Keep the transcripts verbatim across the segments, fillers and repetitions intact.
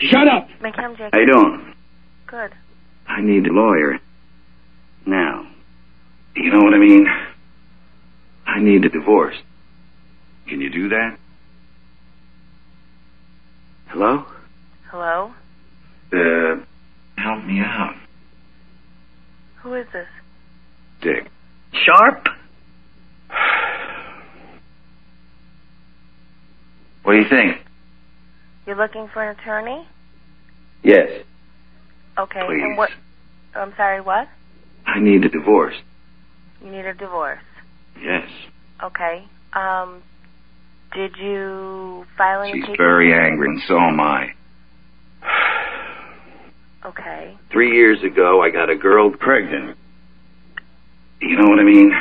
Shut up! McKim, How you doing? Good. I need a lawyer. Now. You know what I mean? I need a divorce. Can you do that? Hello? Hello? Uh, help me out. Who is this? Dick. Sharp? What do you think? You're looking for an attorney? Yes. Okay, Please. and what... I'm sorry, what? I need a divorce. You need a divorce. Yes. Okay. Um, did you file any She's papers? very angry, and so am I. Okay. Three years ago, I got a girl pregnant. You know what I mean?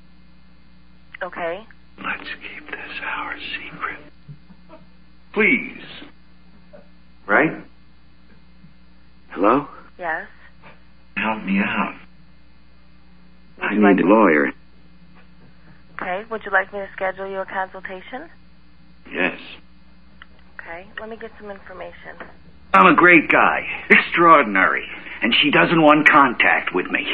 Okay. Let's keep this our secret. Please. Right? Hello? Yes. Help me out. Would I you need like a me- lawyer. Okay. Would you like me to schedule you a consultation? Yes. Okay. Let me get some information. I'm a great guy. Extraordinary. And she doesn't want contact with me.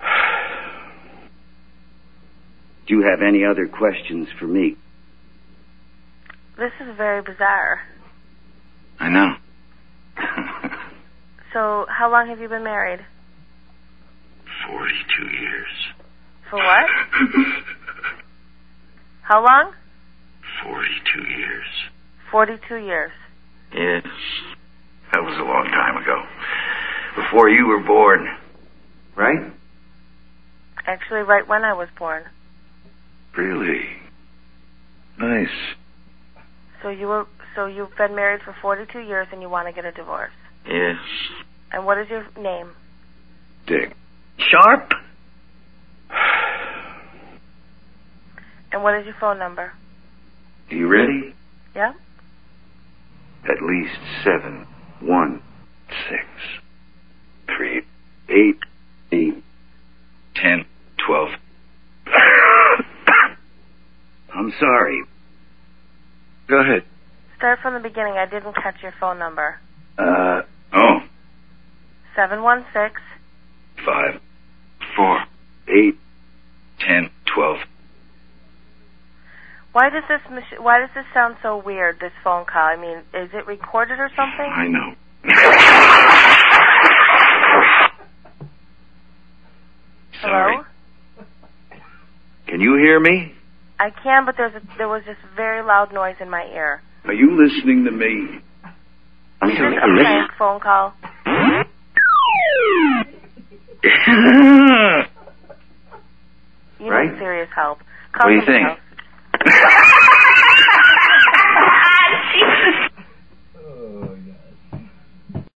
Do you have any other questions for me? This is very bizarre. I know. So, how long have you been married? Forty-two years. For what? How long? Forty-two years. Forty-two years. Yes. That was a long time ago. Before you were born. Right? Actually, right when I was born. Really? Nice. So you were, so you've been married for forty-two years and you want to get a divorce. Yes. And what is your name? Dick. Sharp? And what is your phone number? You ready? Yeah? At least seven, one, six, three, eight, eight, ten, twelve. I'm sorry. Go ahead. Start from the beginning. I didn't catch your phone number. Uh, oh. seven one six. Five, four, eight, ten, twelve. Why does this mach- Why does this sound so weird, this phone call? I mean, is it recorded or something? I know. Sorry. Hello? Can you hear me? I can, but there's a, there was this very loud noise in my ear. Are you listening to me? I'm Is sorry. this I'm a listening. prank phone call? You Right? need serious help. Call What do you somebody think? else.